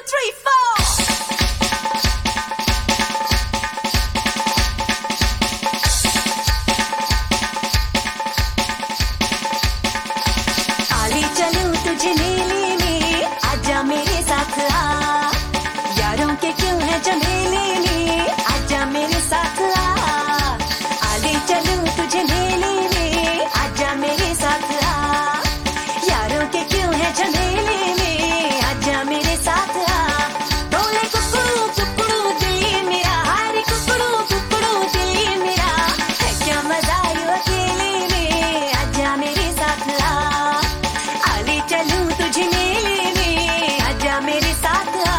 3, 4. आली चलूं तुझे नीली में, आजा मेरे साथ आ। यारों के क्यों है झमेले में, आजा मेरे साथ आ। आली चलूं तुझे नीली में, आजा मेरे साथ आ। यारों के क्यों है झमेले में, आजा मेरे साथ आ। बोले कुकड़ू कुकड़ू दिल मेरा, हाय कुकड़ू कुकड़ू दिल मेरा। है क्या मजा यूं अकेले में, आजा मेरे साथ आ। आले चलूं तुझे मेले में, आजा मेरे साथ आ।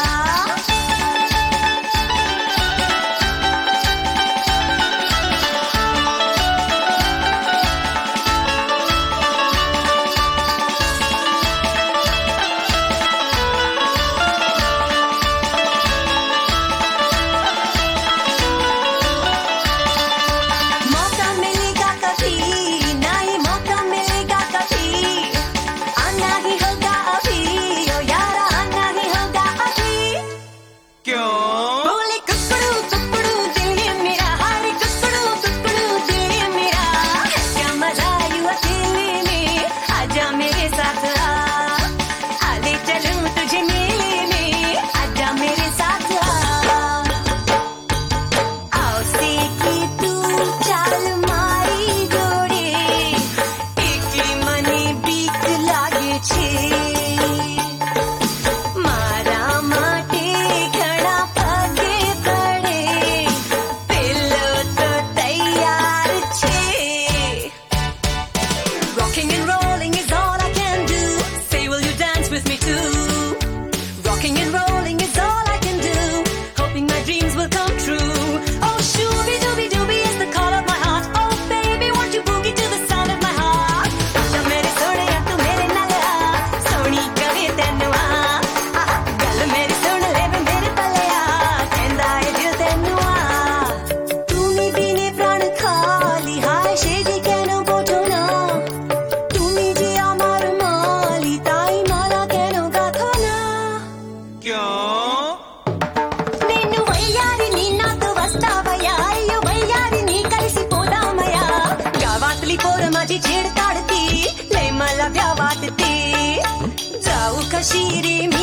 मौका मिलेगा कभी, नहीं मौका मिलेगा कभी। आना ही होगा अभी, ओ यारा आना ही होगा अभी। क्यों? बोले कुकड़ू कुकड़ू दिल मेरा, हाय कुकड़ू कुकड़ू दिल मेरा। है क्या मजा यूं अकेले में, आजा मेरे साथ आ। आले चलूं तुझे मेले में, आजा मेरे साथ आ। आओ सीखी तू चाल मारी जोड़े, एकी मने बीक लागे छे। मारा माटे घड़ा पगे पड़े, पेलो तो तैयार छे। Rocking and rolling is all I can do. Say will you dance with me too? Rocking and rolling is all I can do. Hoping my dreams will come true. Oh shooby dooby dooby is the call of my heart. Oh baby won't you boogie to the sound of my heart? आजा मेरे सोने या तू मेरे नाल आ, सोनी कवे तैनू आ। गल मेरी सुन ले वे मेरे पल्ले आ, कहंदा है दिल तैनू आ। तू नी पीने प्राण खाली, हाय शेजी कहनो बोझो ना। তুমি যে আমার মালি, তাই মালা কেন গাথো না? क्यों? నిన్ను వయ్యారిని నాతో వస్తావయ్యా, అయ్యో వయ్యారిని కలిసిపోదామయ్యా. గావాతలి పోరమాజి చేడతాడతి, లే మల వ్యావాతతి. జావు కషీరి